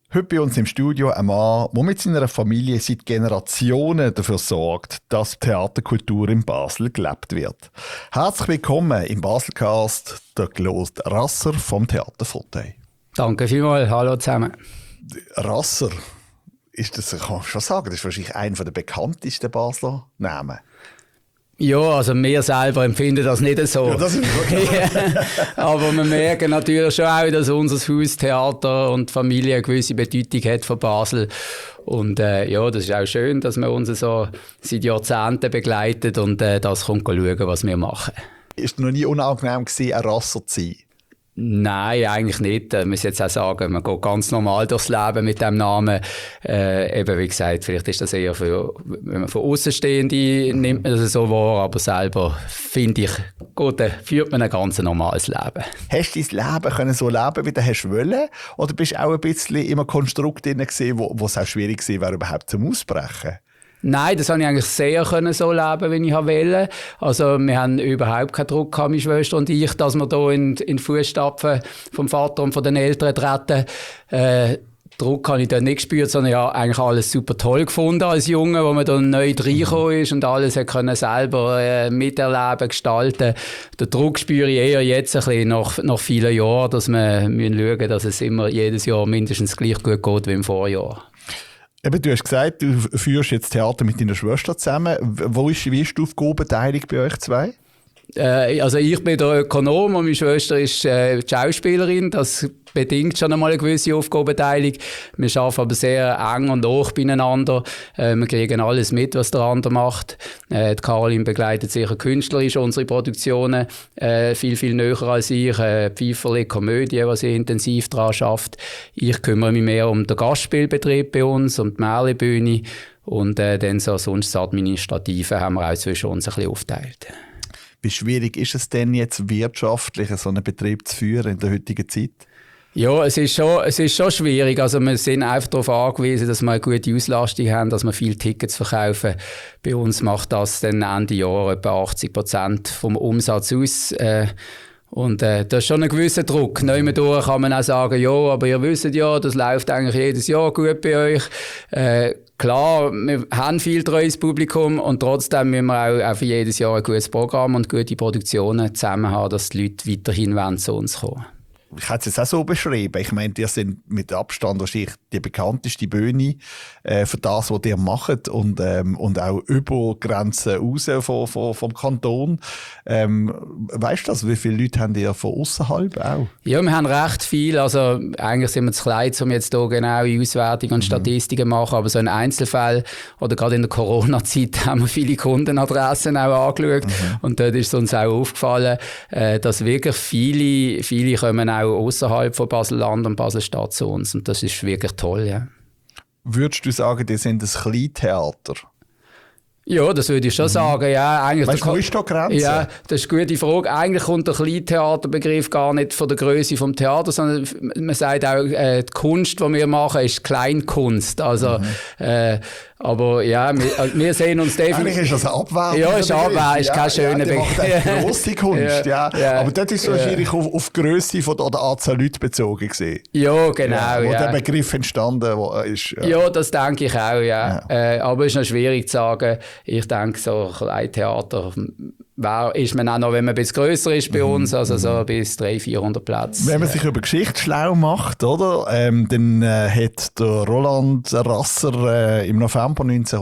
Heute bei uns im Studio ein Mann, der mit seiner Familie seit Generationen dafür sorgt, dass Theaterkultur in Basel gelebt wird. Herzlich willkommen im Baselcast, der Claude Rasser vom Theater Fauteuil. Danke vielmals, hallo zusammen. Rasser, kann man schon sagen, das ist wahrscheinlich einer der bekanntesten Basler Namen. Ja, also wir selber empfinden das nicht so. Ja, das ist aber wir merken natürlich schon auch, dass unser Haus, Theater und Familie eine gewisse Bedeutung hat für Basel. Und ja, das ist auch schön, dass man uns so seit Jahrzehnten begleitet und das kommt schauen, was wir machen. Ist noch nie unangenehm gewesen, ein Rasser zu sein? Nein, eigentlich nicht. Ich muss jetzt auch sagen, man geht ganz normal durchs Leben mit diesem Namen. Eben wie gesagt, vielleicht ist das eher für, wenn man von Außenstehenden nimmt man das so wahr, aber selber finde ich, gut, führt man ein ganz normales Leben. Hast du dein Leben können so leben, wie du hast wollen? Oder bist du auch ein bisschen in einem Konstrukt drin gewesen, wo es auch schwierig war, überhaupt zum Ausbrechen? Nein, das konnte ich eigentlich sehr so leben, wie ich wollte. Also wir haben überhaupt keinen Druck gehabt, meine Schwester und ich, dass wir hier in die Fußstapfen vom Vater und von den Eltern treten. Druck habe ich da nicht gespürt, sondern ja eigentlich alles super toll gefunden als Junge, wo man dann neu reingekommen ist und alles können selber miterleben, gestalten. Den Druck spüre ich eher jetzt ein bisschen nach vielen Jahren, dass wir schauen müssen, dass es immer jedes Jahr mindestens gleich gut geht wie im Vorjahr. Eben, du hast gesagt, du führst jetzt Theater mit deiner Schwester zusammen. Wie ist die Aufgabenteilung bei euch zwei? Also ich bin der Ökonom und meine Schwester ist die Schauspielerin. Das bedingt schon einmal eine gewisse Aufgabenteilung. Wir arbeiten aber sehr eng und hoch beieinander. Wir kriegen alles mit, was der andere macht. Die Caroline begleitet sicher künstlerisch unsere Produktionen viel näher als ich. Pfeiferli, Komödie, was sie intensiv daran schafft. Ich kümmere mich mehr um den Gastspielbetrieb bei uns, um die Märchenbühne. Und dann so sonst das Administrative haben wir auch zwischen uns ein bisschen aufgeteilt. Wie schwierig ist es denn jetzt wirtschaftlich, so einen Betrieb zu führen in der heutigen Zeit? Ja, es ist schon schwierig. Also wir sind einfach darauf angewiesen, dass wir eine gute Auslastung haben, dass wir viele Tickets verkaufen. Bei uns macht das dann Ende Jahr etwa 80% vom Umsatz aus. Und das ist schon ein gewisser Druck. Neumendurch kann man auch sagen, ja, aber ihr wisst ja, das läuft eigentlich jedes Jahr gut bei euch. Klar, wir haben viel treues Publikum und trotzdem müssen wir auch für jedes Jahr ein gutes Programm und gute Produktionen zusammen haben, dass die Leute weiterhin zu uns kommen. Ich hätte es jetzt auch so beschrieben. Ich meine, ihr sind mit Abstand wahrscheinlich die bekannteste Bühne für das, was ihr macht und auch über Grenzen raus vom Kanton. Weißt du das? Wie viele Leute habt ihr von außerhalb auch? Ja, wir haben recht viel. Also eigentlich sind wir zu klein, um jetzt hier genaue Auswertungen und Statistiken zu machen. Aber so in Einzelfällen oder gerade in der Corona-Zeit haben wir viele Kundenadressen auch angeschaut. Und dort ist uns auch aufgefallen, dass wirklich viele kommen auch außerhalb von Basel-Land und Basel-Stadt zu uns. Und das ist wirklich toll, ja. Würdest du sagen, die sind ein Kleintheater? Ja, das würde ich schon sagen. Ja, eigentlich weißt du, wo ist da die Grenze? Ja, das ist eine gute Frage. Eigentlich kommt der Kleintheaterbegriff gar nicht von der Größe vom Theater, sondern man sagt auch, die Kunst, die wir machen, ist Kleinkunst. Also, aber ja, wir sehen uns definitiv... Eigentlich ist das ein Abwertung. Ja, ist Abwertung, ist kein schöner Begriff. Das macht grosse Kunst, ja. Aber das ist wahrscheinlich auf die Grösse oder Anzahl Leute bezogen gewesen. Ja, genau. Wo der Begriff entstanden ist. Ja, das denke ich auch, ja. Aber es ist noch schwierig zu sagen. Ich denke, so Kleintheater ist man auch noch, wenn man ein bisschen grösser ist bei uns, also so bis 300-400 Plätze. Wenn man sich über Geschichte schlau macht, oder? Dann hat der Roland Rasser im November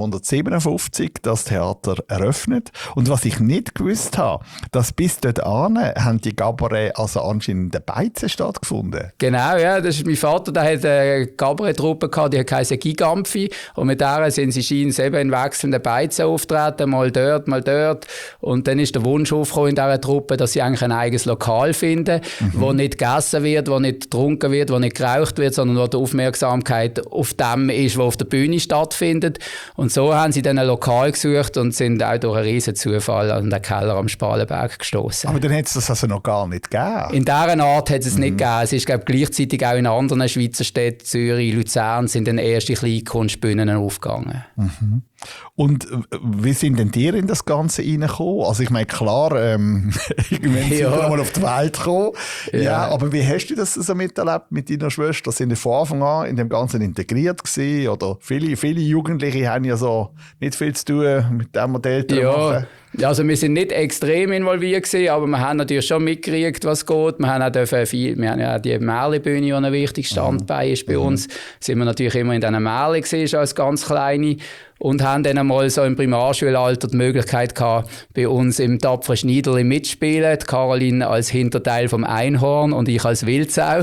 1957 das Theater eröffnet. Und was ich nicht gewusst habe, dass bis dorthin haben die Cabaret also anscheinend in der Beizen stattgefunden. Genau, ja, das ist mein Vater, der hat eine Cabaret-Truppe gehabt, die heisst Gigampfi. Und mit der sind sie scheinbar eben in wechselnden Beizen auftreten, mal dort. Und dann ist der Wunsch aufgekommen in dieser Truppe, dass sie eigentlich ein eigenes Lokal finden, wo nicht gegessen wird, wo nicht getrunken wird, wo nicht geraucht wird, sondern wo die Aufmerksamkeit auf dem ist, was auf der Bühne stattfindet. Und so haben sie dann ein Lokal gesucht und sind auch durch einen riesen Zufall an den Keller am Spalenberg gestoßen. Aber dann hat es das also noch gar nicht gegeben? In dieser Art hat es nicht gegeben. Es ist, glaube ich, gleichzeitig auch in anderen Schweizer Städten, Zürich, Luzern, sind dann erste Kleinkunstbühnen aufgegangen. Und wie sind denn ihr in das Ganze reingekommen? Also ich meine, klar, irgendwann sind wir mal auf die Welt gekommen. Ja, aber wie hast du das so miterlebt mit deiner Schwester? Sind die von Anfang an in dem Ganzen integriert gewesen? Oder viele Jugendliche haben ja so nicht viel zu tun mit dem Modell machen. Ja, also wir sind nicht extrem involviert gewesen, aber wir haben natürlich schon mitgekriegt, was geht. Wir haben auch wir haben ja auch die Märchenbühne, die ein wichtiges Standbein ist bei uns. Sind wir natürlich immer in diesen Märchen gewesen, schon als ganz Kleine. Und haben dann einmal so im Primarschulalter die Möglichkeit gehabt, bei uns im Tapferen Schniederli mitspielen. Die Caroline als Hinterteil vom Einhorn und ich als Wildsau.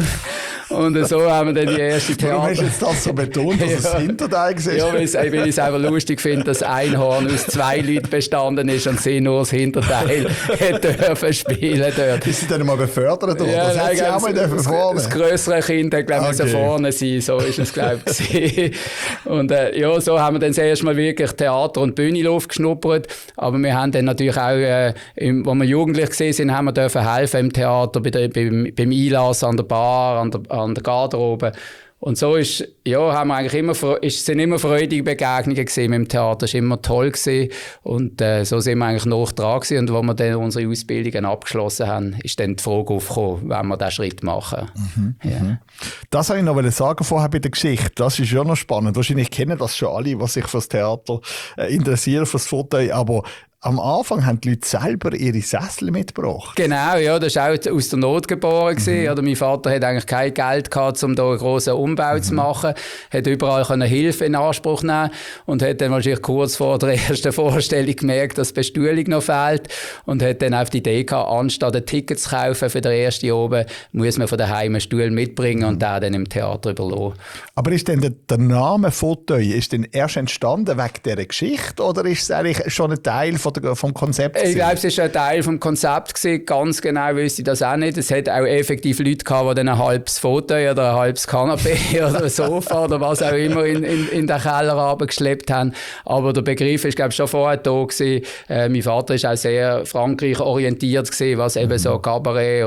Und so haben wir dann die erste Theater... Warum hast du jetzt das so betont, dass es Hinterteil war? Ja, weil ich es einfach lustig finde, dass Einhorn aus 2 Leuten bestanden ist und sie nur das Hinterteil dürfen spielen dort. Ist sie dann mal befördert? Oder? Ja, das hat sie auch mal vorne. Das grössere Kind hat, glaube ich, vorne sein. So ist es, glaube ich. Und ja, so haben wir dann das erste Mal wirklich Theater und Bühne geschnuppert. Aber wir haben dann natürlich auch, als wir jugendlich waren, haben wir dürfen helfen im Theater, beim Einlass an der Bar, an der Garderobe. Und so haben wir eigentlich sind immer freudige Begegnungen gewesen mit dem Theater. Das war immer toll gewesen. Und so sind wir eigentlich noch dran gewesen. Und als wir dann unsere Ausbildungen abgeschlossen haben, ist dann die Frage aufgekommen, wenn wir diesen Schritt machen. Ja. Das wollte ich noch sagen vorher bei der Geschichte. Das ist ja noch spannend. Wahrscheinlich kennen das schon alle, die sich für das Theater interessieren, für das Foto. Aber am Anfang haben die Leute selber ihre Sessel mitgebracht. Genau, ja, das war auch aus der Not geboren. Oder mein Vater hatte eigentlich kein Geld gehabt, um hier einen grossen Umbau zu machen. Hat überall Hilfe in Anspruch nehmen und hat dann wahrscheinlich kurz vor der ersten Vorstellung gemerkt, dass die Bestuhlung noch fehlt und hat dann auf die Idee gehabt, anstatt ein Ticket zu kaufen für den ersten oben, muss man von daheim einen Stuhl mitbringen und den dann im Theater überlassen. Aber ist denn der Name Fauteuil erst entstanden wegen dieser Geschichte oder ist es eigentlich schon ein Teil vom Konzept? Ich glaube, es war ein Teil vom Konzept gewesen. Ganz genau wüsste ich das auch nicht. Es hat auch effektiv Leute gehabt, die dann ein halbes Fauteuil oder ein halbes Kanapé oder ein Sofa oder was auch immer in den Keller runtergeschleppt haben. Aber der Begriff ist, glaube ich, schon vorher da gewesen. Mein Vater ist auch sehr Frankreich orientiert gewesen, was eben so Kabarett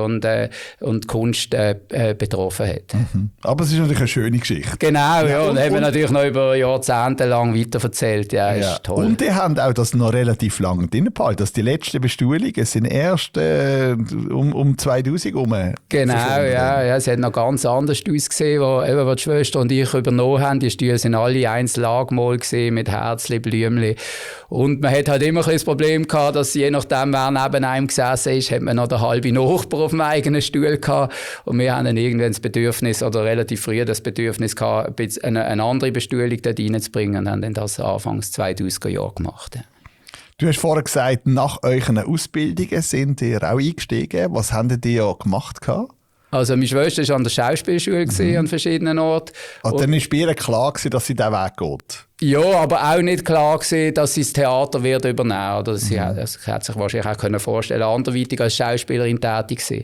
und Kunst betroffen hat. Aber es ist natürlich eine schöne Geschichte. Genau, ja. Und haben wir natürlich noch über Jahrzehnte lang weitererzählt. Ja, ist toll. Und die haben auch das noch relativ lange drin behalten. Dass die letzten Bestuhlungen sind erst um 2000 herum. Genau, ja. Es hat noch ganz anders ausgesehen, wo die Schwester und ich übernommen haben. Die Stühle sind alle Einzellagmal gesehen mit Herzli, Blümli. Und man hat halt immer ein das Problem gehabt, dass je nachdem, wer neben einem gesessen ist, hat man noch den halben Nachbar auf dem eigenen Stuhl gehabt. Und wir haben dann irgendwann das Bedürfnis, oder relativ früh das Bedürfnis gehabt, eine andere Bestuhlung dort reinzubringen und haben dann das Anfangs 2000er Jahre gemacht. Ja. Du hast vorher gesagt, nach euren Ausbildungen sind ihr auch eingestiegen. Was habt ihr gemacht? Also meine Schwester war an der Schauspielschule an verschiedenen Orten. Und dann war bei ihr klar, dass sie diesen Weg geht? Ja, aber auch nicht klar gewesen, dass sie das Theater wird übernehmen. Oder sie hat sich wahrscheinlich auch vorstellen können, anderweitig als Schauspielerin tätig zu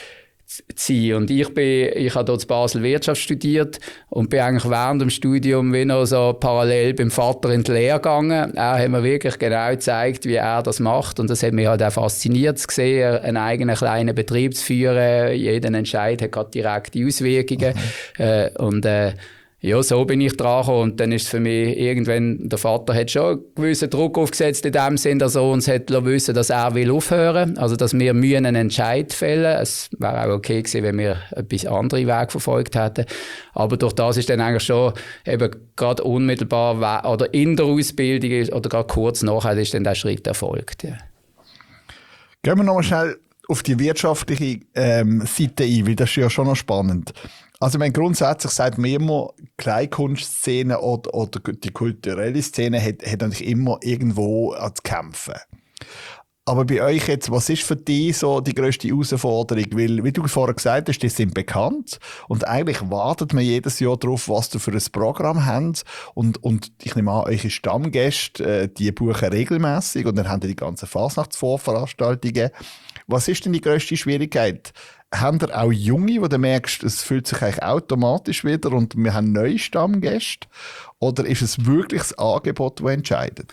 sein. Und ich habe dort in Basel Wirtschaft studiert und bin eigentlich während dem Studium wie noch so parallel beim Vater in die Lehre gegangen. Er hat mir wirklich genau gezeigt, wie er das macht und das hat mich halt auch fasziniert zu sehen, einen eigenen kleinen Betrieb zu führen. Jeder Entscheid hat gerade direkte Auswirkungen. Ja, so bin ich dran gekommen. Und dann ist es für mich irgendwann, der Vater hat schon einen gewissen Druck aufgesetzt in dem Sinn, dass er uns hätte wissen, dass er will aufhören. Also, dass wir einen Entscheid fällen. Es wäre auch okay gewesen, wenn wir etwas anderen Weg verfolgt hätten. Aber durch das ist dann eigentlich schon eben gerade unmittelbar oder in der Ausbildung oder gerade kurz nachher ist dann der Schritt erfolgt. Ja. Gehen wir nochmal schnell auf die wirtschaftliche Seite ein, weil das ist ja schon noch spannend. Also grundsätzlich sagt man immer, die Kleinkunstszene oder die kulturelle Szene hat natürlich immer irgendwo zu kämpfen. Aber bei euch jetzt, was ist für dich so die grösste Herausforderung? Weil, wie du vorher gesagt hast, die sind bekannt und eigentlich wartet man jedes Jahr darauf, was du für ein Programm habt. Und ich nehme an, eure Stammgäste, die buchen regelmässig und dann haben die ganzen Fasnachtsvorveranstaltungen. Was ist denn die grösste Schwierigkeit? Haben ihr auch Junge, wo du merkst, es fühlt sich eigentlich automatisch wieder und wir haben neue Stammgäste? Oder ist es wirklich das Angebot, das entscheidet?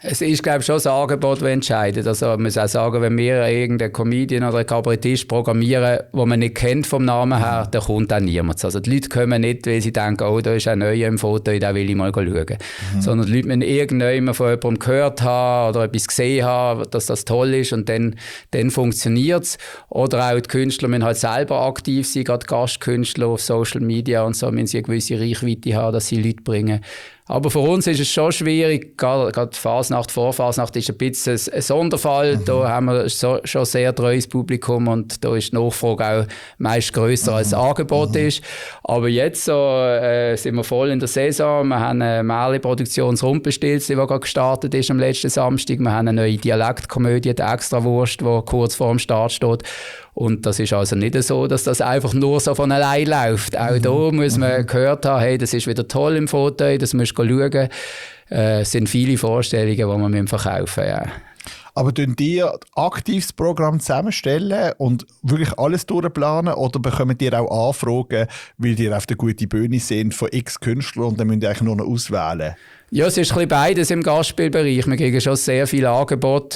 Es ist, glaube ich, schon das Angebot, das entscheidet. Also, man muss auch sagen, wenn wir irgendeinen Comedian oder einen Kabarettist programmieren, den man nicht kennt vom Namen her, dann kommt auch niemand. Also, die Leute kommen nicht, weil sie denken, oh, da ist ein neuer im Foto, da will ich mal schauen. Sondern die Leute müssen irgendjemand von jemandem gehört haben oder etwas gesehen haben, dass das toll ist und dann funktioniert es. Oder auch die Künstler müssen halt selber aktiv sein, gerade Gastkünstler auf Social Media und so, müssen sie eine gewisse Reichweite haben, dass sie Leute bringen. Aber für uns ist es schon schwierig, gerade Fasnacht, Vorfasnacht ist ein bisschen ein Sonderfall. Da haben wir schon sehr treues Publikum und da ist die Nachfrage auch meist grösser als das Angebot ist. Aber jetzt sind wir voll in der Saison. Wir haben eine Märli-Produktion «Rumpelstilzchen», die gerade gestartet ist am letzten Samstag. Wir haben eine neue Dialektkomödie, die «Extrawurst», die kurz vor dem Start steht. Und das ist also nicht so, dass das einfach nur so von allein läuft. Auch da muss man gehört haben, hey, das ist wieder toll im Foto, das musst du schauen. Es sind viele Vorstellungen, die man verkaufen müssen. Ja. Aber tun ihr aktives Programm zusammenstellen und wirklich alles durchplanen oder bekommt ihr auch Anfragen, weil ihr auf der guten Bühne sind von x Künstlern und dann müsst ihr eigentlich nur noch auswählen? Ja, es ist ein bisschen beides im Gastspielbereich. Wir kriegen schon sehr viele Angebote,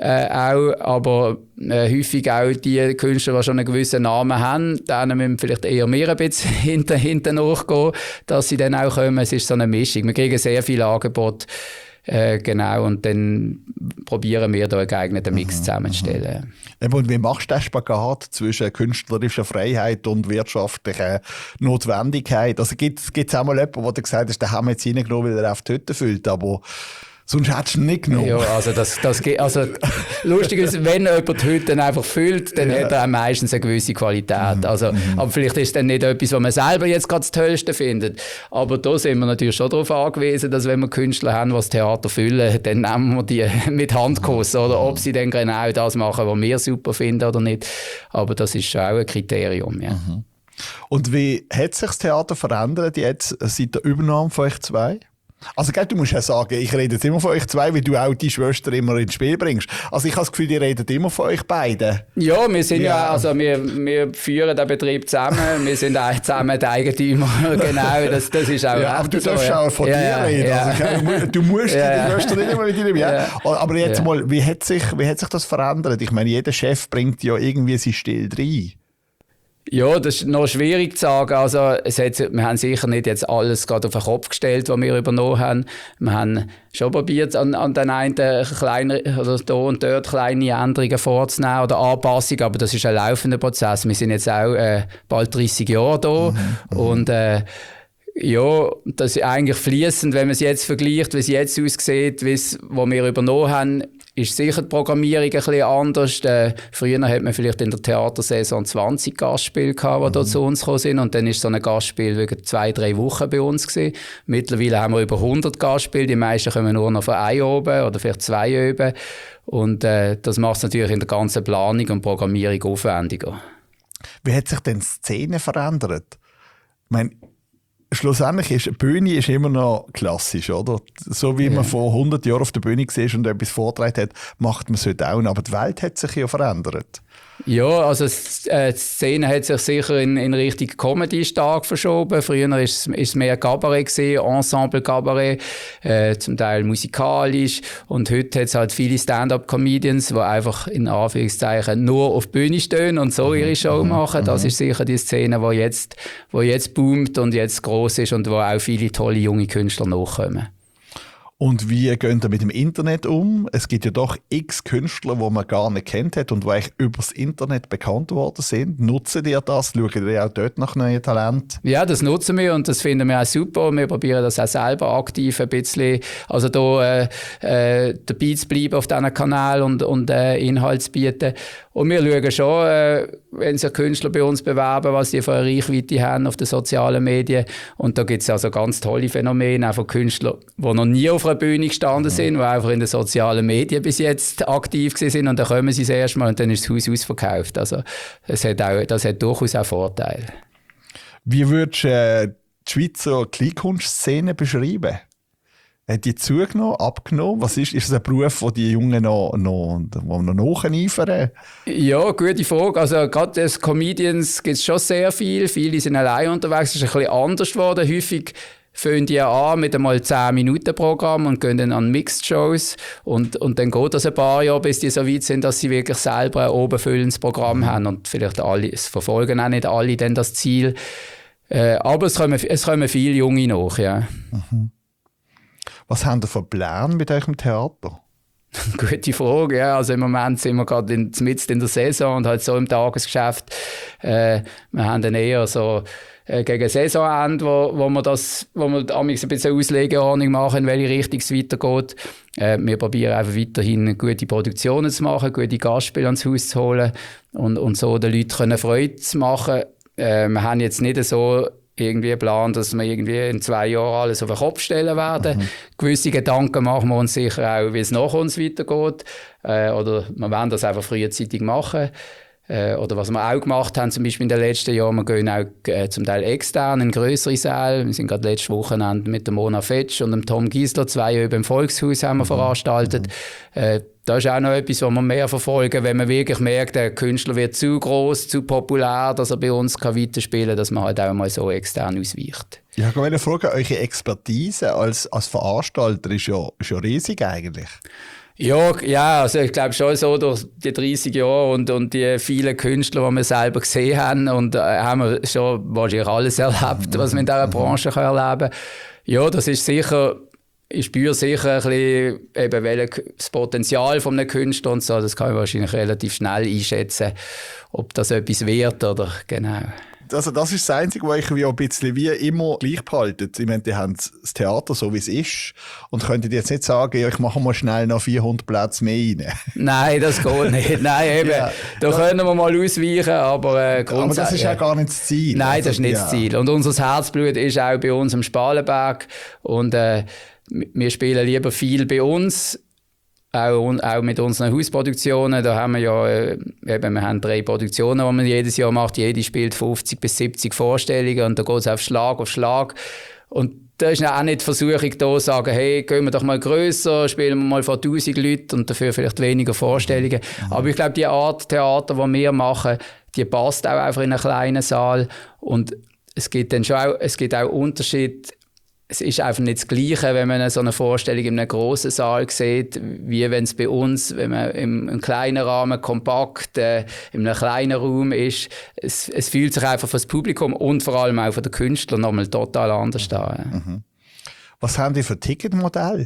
aber häufig auch die Künstler, die schon einen gewissen Namen haben, denen müssen vielleicht eher mehr ein bisschen hinten nachgehen, dass sie dann auch kommen. Es ist so eine Mischung. Wir kriegen sehr viele Angebote. Genau, und dann probieren wir da einen geeigneten Mix zusammenzustellen. Und wie machst du den Spagat zwischen künstlerischer Freiheit und wirtschaftlicher Notwendigkeit? Also gibt es auch mal jemanden, der gesagt hat, den haben wir jetzt reingenommen, weil er auf die Hütte füllt, aber sonst hättest du ihn nicht genommen. Ja, also lustig ist, wenn jemand die Hütte einfach füllt, dann hat er auch meistens eine gewisse Qualität. Also, aber vielleicht ist es dann nicht etwas, was man selber jetzt gerade das Tollste findet. Aber da sind wir natürlich schon darauf angewiesen, dass wenn wir Künstler haben, die das Theater füllen, dann nehmen wir die mit Handkuss. Oder ob sie dann genau das machen, was wir super finden oder nicht. Aber das ist schon auch ein Kriterium. Ja. Und wie hat sich das Theater verändert jetzt seit der Übernahme von euch zwei? Also, du musst ja sagen, ich rede jetzt immer von euch zwei, weil du auch die Schwester immer ins Spiel bringst. Also, ich habe das Gefühl, ihr redet immer von euch beiden. Ja, wir sind also wir führen den Betrieb zusammen. Wir sind eigentlich zusammen die Eigentümer. Genau, das ist auch aber du darfst auch von dir reden. Ja. Also, du musst die Schwester nicht immer mit dir nehmen. Aber jetzt mal, wie hat sich das verändert? Ich meine, jeder Chef bringt ja irgendwie sein Stil rein. Ja, das ist noch schwierig zu sagen. Also, wir haben sicher nicht jetzt alles gerade auf den Kopf gestellt, was wir übernommen haben. Wir haben schon probiert, an den einen kleinen, oder da und dort kleine Änderungen vorzunehmen oder Anpassungen, aber das ist ein laufender Prozess. Wir sind jetzt auch bald 30 Jahre da und ja, das ist eigentlich fließend, wenn man es jetzt vergleicht, wie es jetzt aussieht, was wir übernommen haben, ist sicher die Programmierung ein bisschen anders. Früher hat man vielleicht in der Theatersaison 20 Gastspiele gehabt, die da zu uns gekommen sind. Und dann war so ein Gastspiel wegen 2-3 Wochen bei uns gewesen. Mittlerweile haben wir über 100 Gastspiele. Die meisten kommen nur noch von einem oben oder vielleicht 2 oben. Und das macht es natürlich in der ganzen Planung und Programmierung aufwendiger. Wie hat sich denn die Szene verändert? Ich meine, schlussendlich ist die Bühne immer noch klassisch, oder? So wie man vor 100 Jahren auf der Bühne war und etwas vorgetragen hat, macht man es heute auch. Aber die Welt hat sich ja verändert. Ja, also die Szene hat sich sicher in Richtung Comedy stark verschoben. Früher war es mehr Cabaret gewesen, Ensemble-Cabaret, zum Teil musikalisch. Und heute hat es halt viele Stand-up-Comedians, die einfach in Anführungszeichen nur auf die Bühne stehen und so ihre Show machen. Das ist sicher die Szene, die jetzt boomt und jetzt gross ist und wo auch viele tolle junge Künstler nachkommen. Und wie geht ihr mit dem Internet um? Es gibt ja doch x Künstler, die man gar nicht kennt hat und die eigentlich übers Internet bekannt worden sind. Nutzen ihr das? Schauen ihr auch dort nach neuen Talenten? Ja, das nutzen wir und das finden wir auch super. Wir probieren das auch selber aktiv ein bisschen, also da dabei zu bleiben auf diesen Kanal und Inhalt zu bieten. Und wir schauen schon, wenn sich Künstler bei uns bewerben, was sie für eine Reichweite haben auf den sozialen Medien. Und da gibt es also ganz tolle Phänomene, auch von Künstlern, die noch nie auf einer Bühne gestanden sind, die einfach in den sozialen Medien bis jetzt aktiv sind. Und dann kommen sie das erste Mal und dann ist das Haus ausverkauft. Also das hat durchaus auch Vorteile. Wie würdest du die Schweizer Kleinkunstszene beschreiben? Hat die zugenommen, abgenommen? Was ist es ein Beruf, den die Jungen noch nacheifern? Ja, gute Frage. Also gerade als Comedians gibt es schon sehr viel. Viele sind allein unterwegs. Es ist ein bisschen anders geworden. Häufig fangen die an mit einmal 10-Minuten-Programm und gehen dann an Mixed-Shows und dann geht das ein paar Jahre, bis die so weit sind, dass sie wirklich selber ein oberfüllendes Programm haben und vielleicht es verfolgen auch nicht alle dann das Ziel. Aber es kommen viele Junge nach, ja. Mhm. Was haben ihr für Pläne mit eurem Theater? Gute Frage, ja. Also im Moment sind wir gerade mitten in der Saison und halt so im Tagesgeschäft. Wir haben dann eher so gegen Saisonende, wo wir amigs ein bisschen Auslegeordnung machen, in welche Richtung es weitergeht. Wir probieren einfach weiterhin gute Produktionen zu machen, gute Gastspiele ans Haus zu holen und so den Leuten Freude zu machen. Wir haben jetzt nicht so irgendwie einen Plan, dass wir irgendwie in 2 Jahren alles auf den Kopf stellen werden. Mhm. Gewisse Gedanken machen wir uns sicher auch, wie es nach uns weitergeht. Oder wir werden das einfach frühzeitig machen. Oder was wir auch gemacht haben, zum Beispiel in den letzten Jahren, wir gehen auch zum Teil extern in grössere Säle. Wir sind gerade letztes Wochenende mit der Mona Fetsch und dem Tom Giesler 2 über im Volkshaus haben wir veranstaltet. Das ist auch noch etwas, was wir mehr verfolgen, wenn man wirklich merkt, der Künstler wird zu gross, zu populär, dass er bei uns weiterspielen kann, dass man halt auch mal so extern ausweicht. Ich wollte fragen, eure Expertise als Veranstalter ist ja riesig eigentlich. Ja, also ich glaube schon so durch die 30 Jahre und die vielen Künstler, die wir selber gesehen haben und haben wir schon wahrscheinlich alles erlebt, was man in dieser Branche erleben kann. Ja, das ist sicher, ich spüre sicher ein bisschen eben das Potenzial von einem Künstler und so, das kann ich wahrscheinlich relativ schnell einschätzen, ob das etwas wird oder genau. Also das ist das Einzige, was ich ein bisschen wie immer gleich behaltet. Ich meine, die haben das Theater so, wie es ist und könntet jetzt nicht sagen, ja, ich mache mal schnell noch 400 Plätze mehr rein. Nein, das geht nicht. Nein, eben, ja, da können wir mal ausweichen, aber grundsätzlich... Aber das ist ja gar nicht das Ziel. Nein, also, das ist nicht das Ziel. Und unser Herzblut ist auch bei uns im Spalenberg und wir spielen lieber viel bei uns. Auch mit unseren Hausproduktionen, da haben wir ja wir haben 3 Produktionen, die man jedes Jahr macht. Jede spielt 50 bis 70 Vorstellungen und da geht es auf Schlag. Und da ist auch nicht die Versuchung da, zu sagen, hey, gehen wir doch mal grösser, spielen wir mal vor 1000 Leuten und dafür vielleicht weniger Vorstellungen. Mhm. Aber ich glaube, die Art Theater, die wir machen, die passt auch einfach in einen kleinen Saal. Und es gibt auch Unterschiede. Es ist einfach nicht das Gleiche, wenn man so eine Vorstellung in einem grossen Saal sieht, wie wenn es bei uns, wenn man im kleinen Rahmen kompakt in einem kleinen Raum ist. Es fühlt sich einfach für das Publikum und vor allem auch für den Künstler nochmal total anders an. Mhm. Was haben die für Ticketmodelle?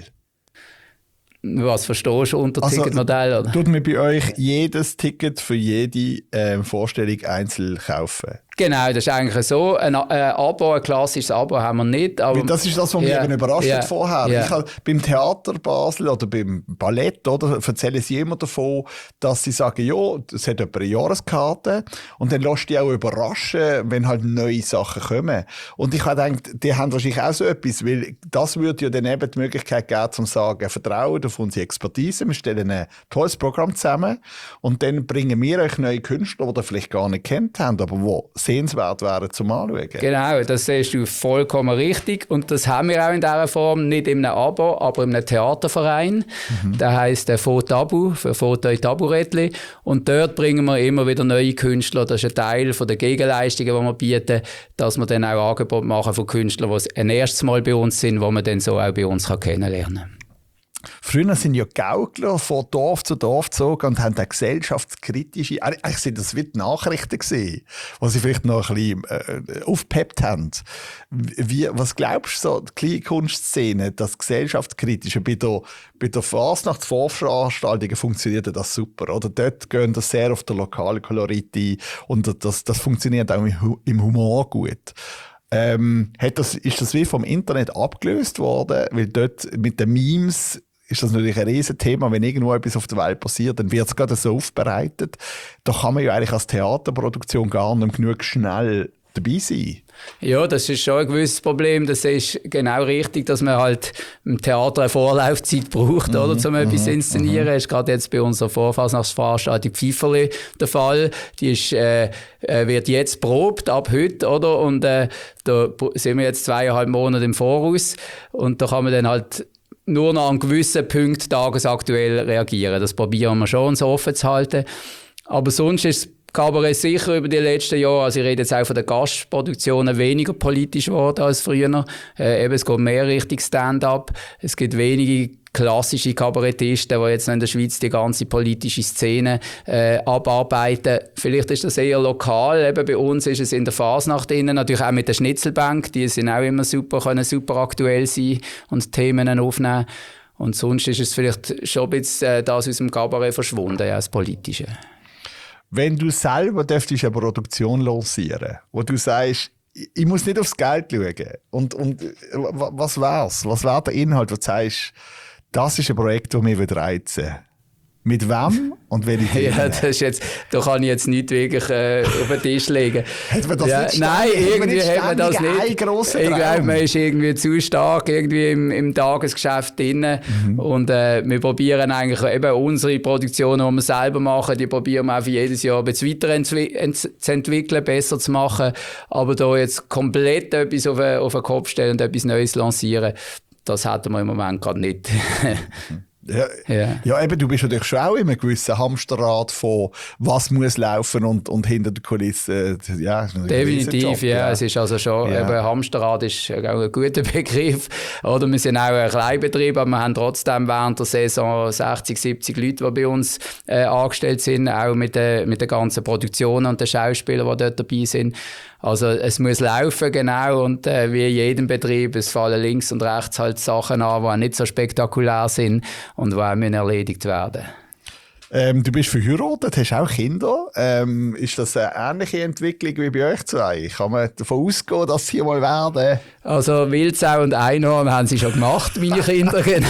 Was verstehst du unter Ticketmodell? Oder? Tut man bei euch jedes Ticket für jede Vorstellung einzeln kaufen? Genau, das ist eigentlich so. Ein klassisches Abo haben wir nicht. Aber das ist das, was mich eben überrascht hat vorher. Ich habe beim Theater Basel oder beim Ballett erzählen sie immer davon, dass sie sagen, ja, es hat etwa eine Jahreskarte und dann lässt du dich auch überraschen, wenn halt neue Sachen kommen. Und ich habe gedacht, die haben wahrscheinlich auch so etwas, weil das würde ja dann eben die Möglichkeit geben, zu sagen, vertrauen auf unsere Expertise, wir stellen ein tolles Programm zusammen und dann bringen wir euch neue Künstler, die ihr vielleicht gar nicht kennt habt, aber die sehenswert wären zum Anschauen. Genau, das siehst du vollkommen richtig. Und das haben wir auch in dieser Form, nicht in einem Abo, aber in einem Theaterverein. Mhm. Der heisst Fotabu, für Foto in Taburettli. Und dort bringen wir immer wieder neue Künstler. Das ist ein Teil von der Gegenleistungen, die wir bieten, dass wir dann auch Angebote machen von Künstlern, die ein erstes Mal bei uns sind, die man dann so auch bei uns kennenlernen kann. Früher sind ja Gaukler von Dorf zu Dorf gezogen und haben dann gesellschaftskritische, eigentlich sind das wie die Nachrichten gewesen, wo sie vielleicht noch ein bisschen aufgepeppt haben. Was glaubst du, so die Kleinkunstszene, das Gesellschaftskritische bei der Fasnachtsvorveranstaltungen funktioniert das super, oder? Dort gehen das sehr auf der lokalen Kolorit ein und das funktioniert auch im Humor gut. Ist das wie vom Internet abgelöst worden? Weil dort mit den Memes ist das natürlich ein Riesenthema. Wenn irgendwo etwas auf der Welt passiert, dann wird es gerade so aufbereitet. Da kann man ja eigentlich als Theaterproduktion gar nicht genug schnell dabei sein. Ja, das ist schon ein gewisses Problem. Das ist genau richtig, dass man halt im Theater eine Vorlaufzeit braucht, oder, um etwas zu inszenieren. Das ist gerade jetzt bei unserer Vorfasnachtsveranstaltung Pfifferli der Fall. Die ist, wird jetzt probt, ab heute, oder? Und da sind wir jetzt 2,5 Monate im Voraus. Und da kann man dann halt nur noch an gewissen Punkten tagesaktuell reagieren. Das probieren wir schon, so offen zu halten. Aber sonst ist es Kabarett sicher über die letzten Jahre, also ich rede jetzt auch von den Gastproduktionen, weniger politisch geworden als früher. Es geht mehr Richtung Stand-up. Es gibt wenige klassische Kabarettisten, die jetzt noch in der Schweiz die ganze politische Szene abarbeiten. Vielleicht ist das eher lokal. Eben bei uns ist es in der Fasnacht innen, natürlich auch mit der Schnitzelbank. Die sind auch immer super, können super aktuell sein und Themen aufnehmen. Und sonst ist es vielleicht schon ein bisschen das aus dem Kabarett verschwunden, ja, das Politische. Wenn du selber dürftest eine Produktion lancieren, wo du sagst, ich muss nicht aufs Geld schauen. Und was wär's? Was wäre der Inhalt, wo du sagst, das ist ein Projekt, das mich reizen würde? Mit wem und welche Themen? Ja, das ist jetzt, da kann ich jetzt nicht wirklich auf den Tisch legen. Hat man das nicht nein, irgendwie hat man das nicht. Ich glaube, man ist irgendwie zu stark irgendwie im Tagesgeschäft drin. Und wir probieren eigentlich eben unsere Produktionen, die wir selber machen, die probieren wir auch jedes Jahr ein bisschen weiterzuentwickeln, besser zu machen. Aber da jetzt komplett etwas auf den Kopf stellen und etwas Neues lancieren, das hätten wir im Moment gerade nicht. Ja, eben, du bist natürlich schon auch in einem gewissen Hamsterrad von was muss laufen und hinter der Kulisse. Ja, definitiv, Job, ja. Es ist also schon, eben, Hamsterrad ist auch ein guter Begriff. Oder wir sind auch ein Kleinbetrieb, aber wir haben trotzdem während der Saison 60, 70 Leute, die bei uns angestellt sind, auch mit den ganzen Produktionen und den Schauspielern, die dort dabei sind. Also es muss laufen, genau, und wie in jedem Betrieb, es fallen links und rechts halt Sachen an, die auch nicht so spektakulär sind und die auch erledigt werden. Du bist verheiratet, hast auch Kinder. Ist das eine ähnliche Entwicklung wie bei euch zwei? Kann man davon ausgehen, dass sie mal werden? Also Wildsau und Einhorn haben sie schon gemacht, meine Kinder. Genau.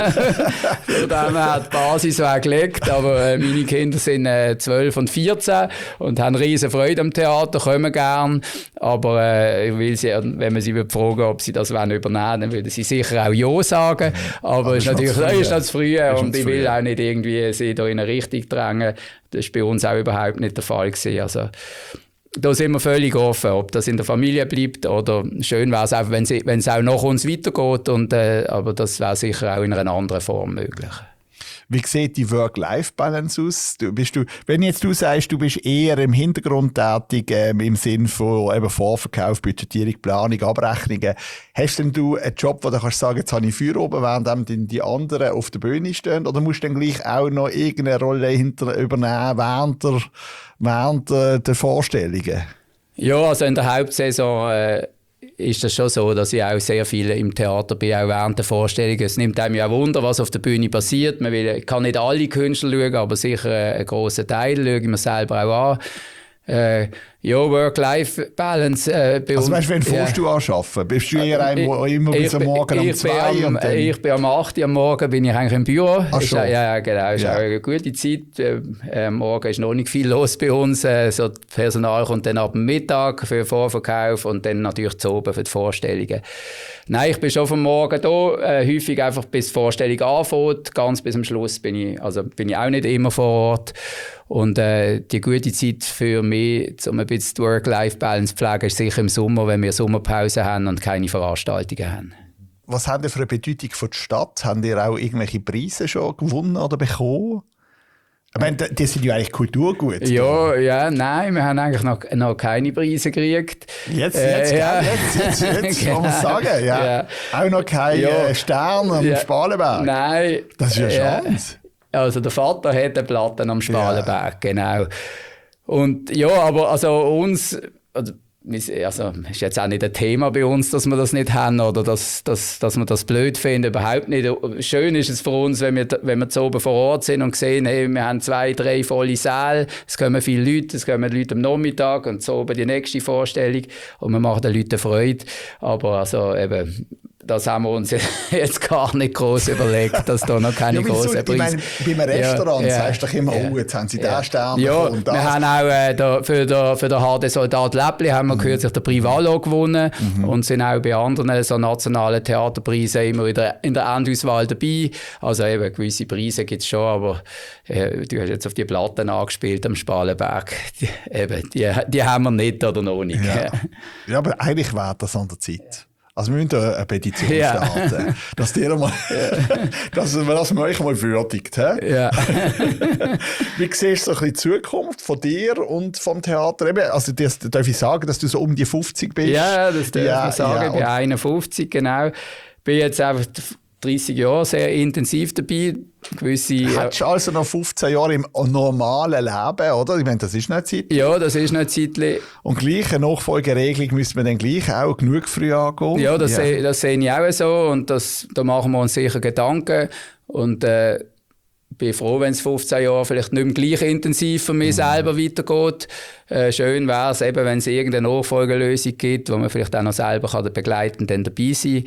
Von dem her hat die Basis gelegt, aber meine Kinder sind 12 und 14 und haben riesen Freude am Theater, kommen gern. Aber ich will sie, wenn man sie fragen, ob sie das übernehmen wollen, dann würden sie sicher auch Ja sagen. Aber es ist natürlich noch zu früh und ich will auch nicht irgendwie sie da in eine Richtung drängen. Das war bei uns auch überhaupt nicht der Fall gewesen. Also, da sind wir völlig offen, ob das in der Familie bleibt oder schön wäre es auch, wenn es auch nach uns weitergeht. Aber das wäre sicher auch in einer anderen Form möglich. Wie sieht die Work-Life-Balance aus? Wenn jetzt du sagst, du bist eher im Hintergrund tätig, im Sinne von eben Vorverkauf, Budgetierung, Planung, Abrechnungen, hast denn du einen Job, wo du kannst sagen, jetzt habe ich Feuer oben, während die anderen auf der Bühne stehen? Oder musst du dann gleich auch noch irgendeine Rolle übernehmen während der Vorstellungen? Ja, also in der Hauptsaison ist das schon so, dass ich auch sehr viel im Theater bin, auch während der Vorstellung. Es nimmt einem ja Wunder, was auf der Bühne passiert. Ich kann nicht alle Künstler schauen, aber sicher einen grossen Teil schaue ich mir selber auch an. Ja, Work-Life-Balance bei uns. Also weißt du, wenn fährst du arbeiten? Bist du eher ein, der immer bis am Morgen um 2 und dann... Ich bin am 8 Uhr am Morgen bin ich eigentlich im Büro. Ach schon. Ja, genau. Ist auch eine gute Zeit. Morgen ist noch nicht viel los bei uns. So, das Personal kommt dann ab dem Mittag für den Vorverkauf und dann natürlich zu oben für die Vorstellungen. Nein, ich bin schon vom Morgen da, häufig einfach bis die Vorstellung anfängt. Ganz bis am Schluss bin ich auch nicht immer vor Ort. Und die gute Zeit für mich, um ein bisschen die Work-Life-Balance zu pflegen, ist sicher im Sommer, wenn wir Sommerpause haben und keine Veranstaltungen haben. Was habt ihr für eine Bedeutung für die Stadt? Habt ihr auch irgendwelche Preise schon gewonnen oder bekommen? Ich meine, die sind ja eigentlich Kulturgut. Ja, nein, wir haben eigentlich noch keine Preise gekriegt. Jetzt kann man sagen. Ja. Auch noch keine Sterne am Spalenberg. Nein. Das ist ja Chance. Also der Vater hat eine Platte am Spalenberg, genau. Und ja, aber also uns... Also ist jetzt auch nicht ein Thema bei uns, dass wir das nicht haben oder dass wir das blöd finden, überhaupt nicht. Schön ist es für uns, wenn wir zu oben vor Ort sind und sehen, hey, wir haben 2, 3 volle Säle, es kommen viele Leute, es kommen Leute am Nachmittag und so oben die nächste Vorstellung und wir machen den Leuten Freude. Aber also eben, das haben wir uns jetzt gar nicht groß überlegt, dass da noch keine großen Preise... Ich meine, bei einem Restaurant sagst du doch immer, jetzt haben sie den Stern bekommen und das. Wir haben auch für den HD Soldat Läppli haben wir kürzlich den Prix Valo gewonnen und sind auch bei anderen so nationalen Theaterpreisen immer in der Endauswahl dabei. Also eben gewisse Preise gibt es schon, aber du hast jetzt auf die Platten angespielt am Spalenberg. Die haben wir nicht oder noch nicht. Ja, aber eigentlich wäre das an der Zeit. Also wir müssen da eine Petition starten, dass dir mal, dass man euch mal würdigt. Ja. Wie siehst du so ein bisschen die Zukunft von dir und vom Theater? Also das darf ich sagen, dass du so um die 50 bist? Ja, das darf man sagen. Ich bin 51, genau. Bin jetzt einfach 30 Jahre sehr intensiv dabei. Hättest du also noch 15 Jahre im normalen Leben, oder? Ich meine, das ist nicht Zeit. Ja, das ist nicht Zeit. Und gleich eine Nachfolgeregelung müssen wir dann gleich auch genug früh angehen. Ja, das sehe ich auch so. Und da machen wir uns sicher Gedanken. Und bin froh, wenn es 15 Jahre vielleicht nicht mehr gleich intensiv für mich selber weitergeht. Schön wäre es eben, wenn es irgendeine Nachfolgelösung gibt, wo man vielleicht auch noch selber begleitend dann dabei sein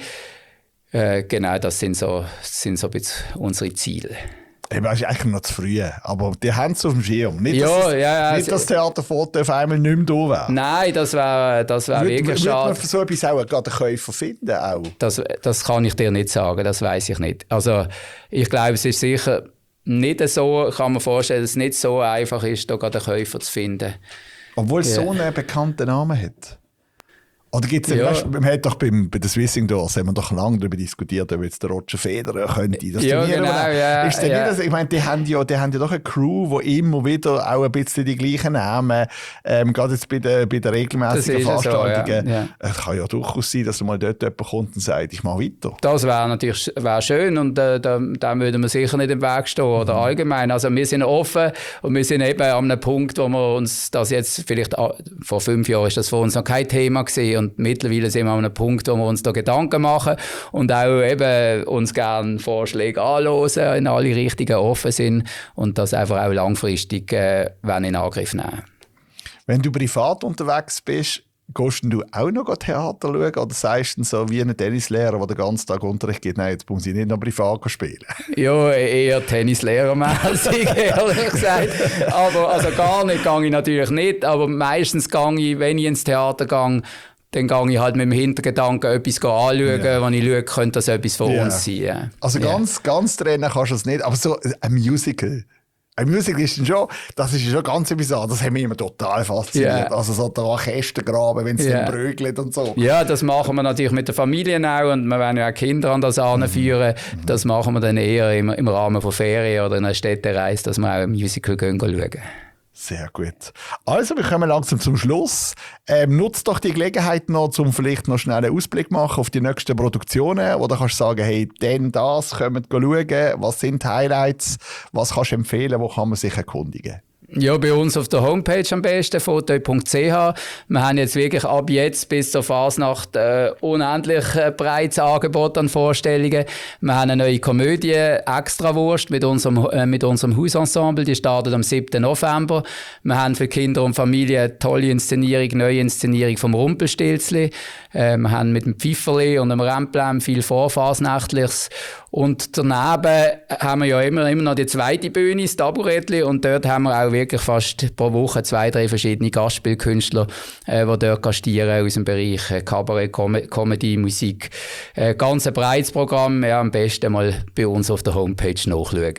kann. Genau, das sind so ein bisschen unsere Ziele. Ich weiß eigentlich noch zu früh, aber die haben es auf dem Schirm. Nicht, nicht dass das Theaterfoto auf einmal nicht mehr da wäre. Nein, das wär wirklich schade. Würde man für so etwas auch gerade einen Käufer finden? Auch? Das kann ich dir nicht sagen, das weiss ich nicht. Also ich glaube, es ist sicher nicht so, kann man vorstellen, dass es nicht so einfach ist, da gerade einen Käufer zu finden. Obwohl es so einen bekannten Namen hat. Oder gibt's denn, weißt, man hat doch bei den Swissing Doors haben wir doch lange darüber diskutiert, ob jetzt der Roger Federer könnte das Turnier übernehmen. Ist denn nicht das, ich meine, die haben ja doch eine Crew, die immer wieder auch ein bisschen die gleichen Namen, gerade jetzt bei den regelmäßigen Veranstaltungen. So, Es kann ja durchaus sein, dass mal dort jemand kommt und sagt, ich mache weiter. Das wäre natürlich schön und da würden wir sicher nicht im Weg stehen oder allgemein. Also wir sind offen und wir sind eben an einem Punkt, wo wir uns das jetzt vielleicht, vor 5 Jahren ist das für uns noch kein Thema gewesen. Und mittlerweile sind wir an einem Punkt, wo wir uns da Gedanken machen und auch eben uns gerne Vorschläge anhören, in alle Richtungen offen sind und das einfach auch langfristig in Angriff nehmen. Wenn du privat unterwegs bist, gehst du auch noch Theater schauen oder sagst du so wie ein Tennislehrer, der den ganzen Tag Unterricht gibt, nein, jetzt muss ich nicht noch privat spielen? Ja, eher Tennislehrermäßig, ehrlich gesagt. Aber also gar nicht gehe ich natürlich nicht, aber meistens gehe ich, wenn ich ins Theater gehe, dann gehe ich halt mit dem Hintergedanken etwas anschauen, wenn ich schaue, könnte das etwas von uns sein. Also ganz trennen kannst du es nicht, aber so ein Musical. Ein Musical ist schon, das ist schon ganz etwas anderes. Das hat mich immer total fasziniert. Also so der Orchestergraben, wenn es dann brögelt und so. Ja, das machen wir natürlich mit der Familie auch und wir werden ja auch Kinder an das anführen. Das machen wir dann eher im Rahmen von Ferien oder einer Städtereise, dass wir auch ein Musical schauen. Sehr gut. Also, wir kommen langsam zum Schluss. Nutzt doch die Gelegenheit noch, um vielleicht noch schnell einen Ausblick machen auf die nächsten Produktionen. Oder kannst du sagen, hey, kommt schauen, was sind die Highlights, was kannst du empfehlen, wo kann man sich erkundigen? Ja, bei uns auf der Homepage am besten, foto.ch. Wir haben jetzt wirklich ab jetzt bis zur Fasnacht unendlich breites Angebot an Vorstellungen. Wir haben eine neue Komödie, Extrawurst, mit unserem Hausensemble. Die startet am 7. November. Wir haben für Kinder und Familien eine tolle Inszenierung, neue Inszenierung vom Rumpelstilzli. Wir haben mit dem Pfifferli und dem Remplam viel Vorfasnächtliches. Und daneben haben wir ja immer noch die zweite Bühne, das Taburettli, und dort haben wir auch wirklich fast pro Woche 2-3 verschiedene Gastspielkünstler, die dort gastieren aus dem Bereich Kabarett, Comedy, Musik. Ganz ein breites Programm, ja, am besten mal bei uns auf der Homepage nachschauen.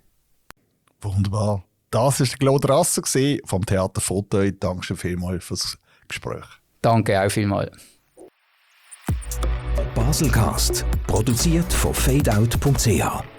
Wunderbar. Das war Claude Rasser vom Theater Fauteuil. Danke schon vielmals fürs Gespräch. Danke auch vielmals. Baselcast, produziert von fadeout.ch.